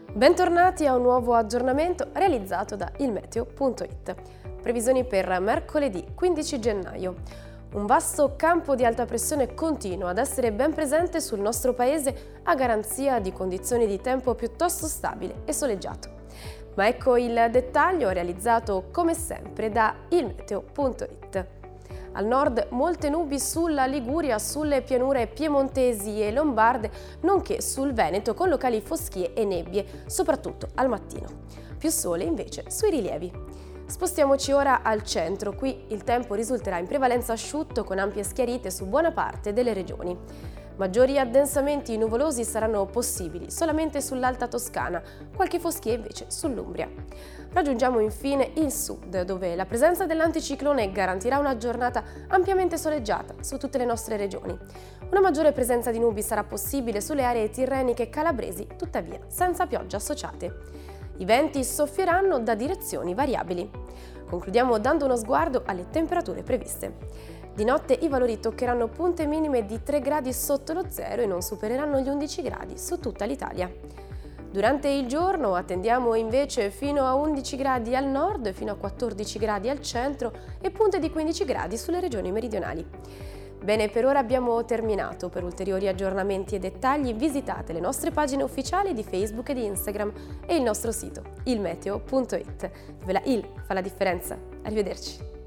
Bentornati a un nuovo aggiornamento realizzato da ilmeteo.it. Previsioni per mercoledì 15 gennaio. Un vasto campo di alta pressione continua ad essere ben presente sul nostro paese a garanzia di condizioni di tempo piuttosto stabile e soleggiato. Ma ecco il dettaglio realizzato come sempre da ilmeteo.it. Al nord molte nubi sulla Liguria, sulle pianure piemontesi e lombarde, nonché sul Veneto con locali foschie e nebbie, soprattutto al mattino. Più sole invece sui rilievi. Spostiamoci ora al centro, qui il tempo risulterà in prevalenza asciutto con ampie schiarite su buona parte delle regioni. Maggiori addensamenti nuvolosi saranno possibili solamente sull'Alta Toscana, qualche foschia invece sull'Umbria. Raggiungiamo infine il sud, dove la presenza dell'anticiclone garantirà una giornata ampiamente soleggiata su tutte le nostre regioni. Una maggiore presenza di nubi sarà possibile sulle aree tirreniche e calabresi, tuttavia senza piogge associate. I venti soffieranno da direzioni variabili. Concludiamo dando uno sguardo alle temperature previste. Di notte i valori toccheranno punte minime di 3 gradi sotto lo zero e non supereranno gli 11 gradi su tutta l'Italia. Durante il giorno attendiamo invece fino a 11 gradi al nord, fino a 14 gradi al centro e punte di 15 gradi sulle regioni meridionali. Bene, per ora abbiamo terminato. Per ulteriori aggiornamenti e dettagli visitate le nostre pagine ufficiali di Facebook e di Instagram e il nostro sito ilmeteo.it, dove la il fa la differenza. Arrivederci!